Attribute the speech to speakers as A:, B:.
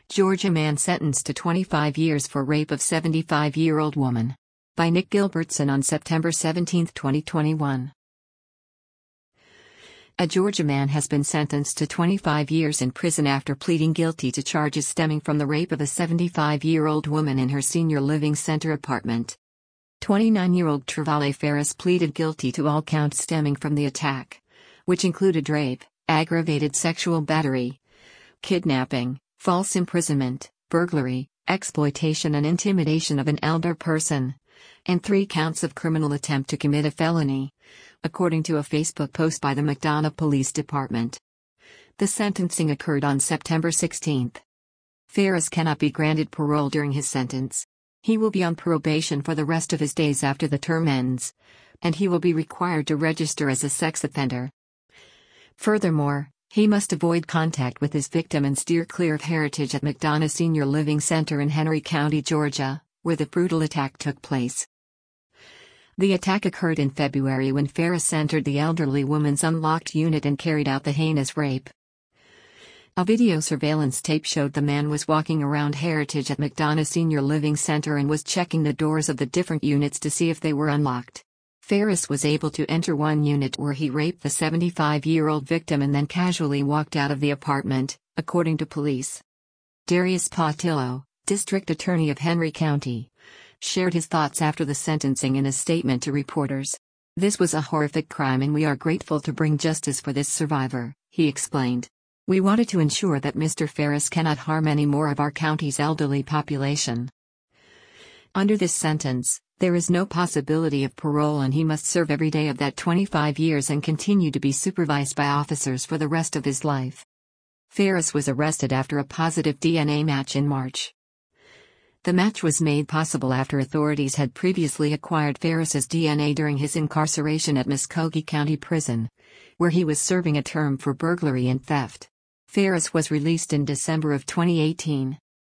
A: Georgia man sentenced to 25 years for rape of 75-year-old woman. By Nick Gilbertson on September 17, 2021. A Georgia man has been sentenced to 25 years in prison after pleading guilty to charges stemming from the rape of a 75-year-old woman in her senior living center apartment. 29-year-old Travale Ferris pleaded guilty to all counts stemming from the attack, which included rape, aggravated sexual battery, kidnapping, false imprisonment, burglary, exploitation and intimidation of an elder person, and 3 counts of criminal attempt to commit a felony, according to a Facebook post by the McDonough Police Department. The sentencing occurred on September 16. Ferris cannot be granted parole during his sentence. He will be on probation for the rest of his days after the term ends, and he will be required to register as a sex offender. Furthermore, he must avoid contact with his victim and steer clear of Heritage at McDonough Senior Living Center in Henry County, Georgia, where the brutal attack took place. The attack occurred in February when Ferris entered the elderly woman's unlocked unit and carried out the heinous rape. A video surveillance tape showed the man was walking around Heritage at McDonough Senior Living Center and was checking the doors of the different units to see if they were unlocked. Ferris was able to enter one unit where he raped the 75-year-old victim and then casually walked out of the apartment, according to police. Darius Pautillo, District Attorney of Henry County, shared his thoughts after the sentencing in a statement to reporters. "This was a horrific crime and we are grateful to bring justice for this survivor," he explained. "We wanted to ensure that Mr. Ferris cannot harm any more of our county's elderly population." Under this sentence, there is no possibility of parole and he must serve every day of that 25 years and continue to be supervised by officers for the rest of his life. Ferris was arrested after a positive DNA match in March. The match was made possible after authorities had previously acquired Ferris's DNA during his incarceration at Muskogee County Prison, where he was serving a term for burglary and theft. Ferris was released in December of 2018.